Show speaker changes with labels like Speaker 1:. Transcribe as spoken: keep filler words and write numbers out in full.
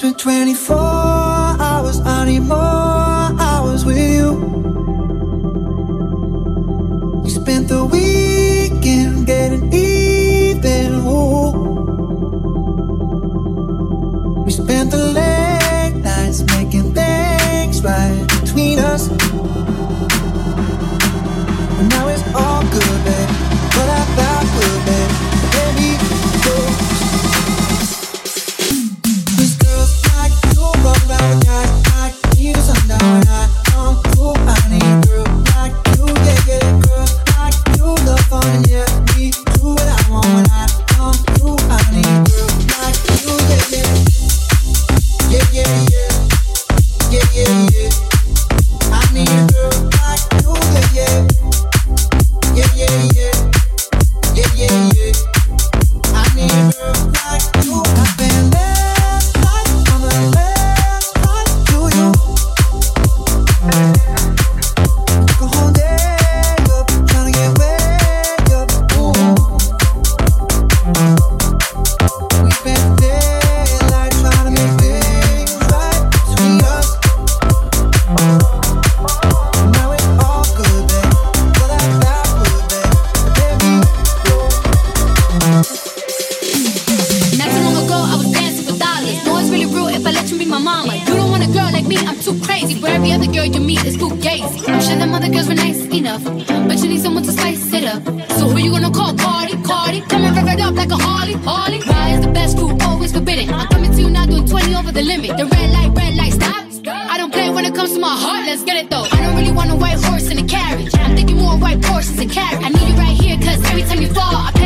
Speaker 1: twenty-four hours, I need more hours with you. We spent the weekend getting even, ooh. We spent the late nights making things right between us. And now it's all good, babe. But I thought good, babe. Baby, go. Cause girls like you run around with guys like me to sundown. When I come through, I need a girl like you, yeah, yeah. Girls like you love fun, and yeah, me do what I want. When I come through, I need a girl like you, yeah, yeah. Yeah, yeah, yeah. Yeah, yeah, yeah. I need a girl like you, yeah, yeah. Yeah, yeah, yeah. Yeah, yeah, yeah. I need a girl like you. I've been last night on the last night to you. Took a whole day up, trying to get way up. Ooh. We spent daylight trying to make things right between us. Now it's all good, babe. But I felt good, babe. Baby,
Speaker 2: Not too long ago, I was dancing for dollars. No, it's really real if I let you be my mama. You don't want a girl like me, I'm too crazy. Where every other girl you meet is too gazy. I'm sure them other girls were nice enough, but you need someone to spice it up. So who you gonna call? Cardi, Cardi. Come and rev it up like a Harley, Harley. Why is the best food always forbidden? I'm coming to you now doing twenty over the limit. The red light, red light, stop. I don't play when it comes to my heart, let's get it though. I don't really want a white horse in a carriage. I'm thinking more white horses and carriage. I need you right here, cause every time you fall, I